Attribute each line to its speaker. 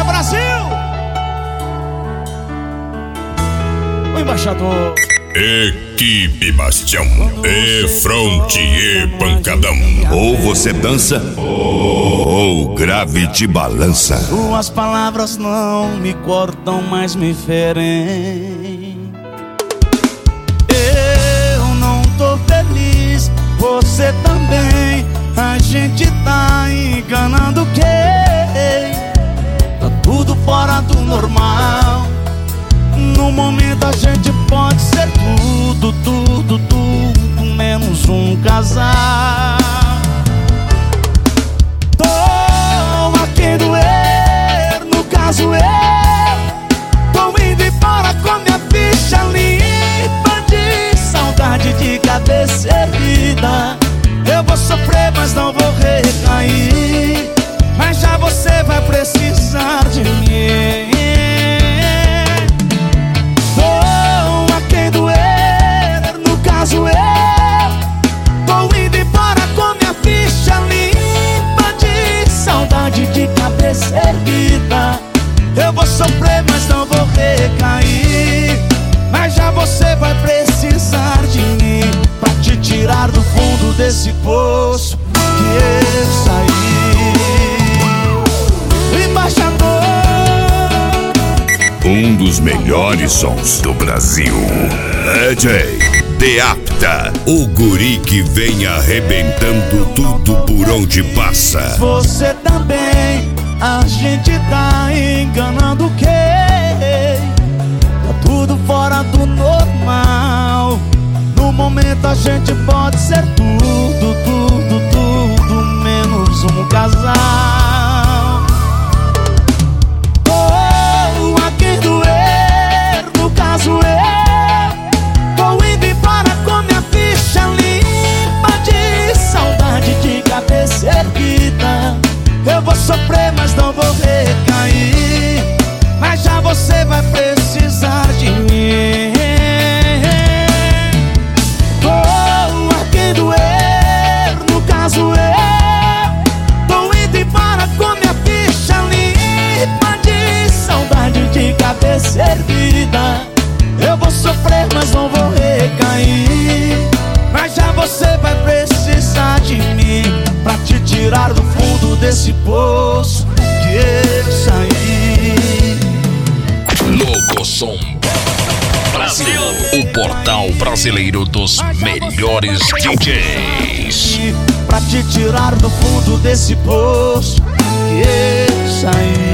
Speaker 1: Esse é Brasil! O embaixador.
Speaker 2: Equipe Bastião, e fronte e pancadão.
Speaker 3: Ou você dança, ou grave te balança.
Speaker 1: Suas palavras não me cortam, mas me ferem. Eu não tô feliz, você também. A gente tá enganando quem? Tá tudo fora do normal. No momento a gente pode ser tudo, tudo, tudo, menos um casal. Tô a quem doer, no caso eu tô indo embora com minha ficha limpa de saudade de cabeça erguida. Eu vou sofrer, mas não vou recair. Mas já você vai precisar de mim. Eu tô indo embora com minha ficha limpa de saudade de cabeça erguida. Eu vou sofrer, mas não vou recair. Mas já você vai precisar de mim pra te tirar do fundo desse poço que eu saí. Embaixador.
Speaker 3: Um dos melhores sons do Brasil. DJ Deapta, o guri que vem arrebentando tudo por onde passa.
Speaker 1: Você também, a gente tá enganando quem? Tá tudo fora do normal. No momento a gente pode ser tudo, tudo, tudo, menos um casal. Oh, a quem doer, no caso eu cabeça erguida. Eu vou sofrer, mas não vou recair. Mas já você vai precisar de mim. Oh, a quem doer, no caso eu tô indo embora com minha ficha limpa de saudade de cabeça erguida. Eu vou sofrer, mas não vou recair. Mas já você vai precisar de mim pra te tirar do fundo desse poço que eu saí.
Speaker 2: Logosom Brasil, o portal brasileiro dos melhores DJs.
Speaker 1: Pra te tirar do fundo desse poço que eu saí.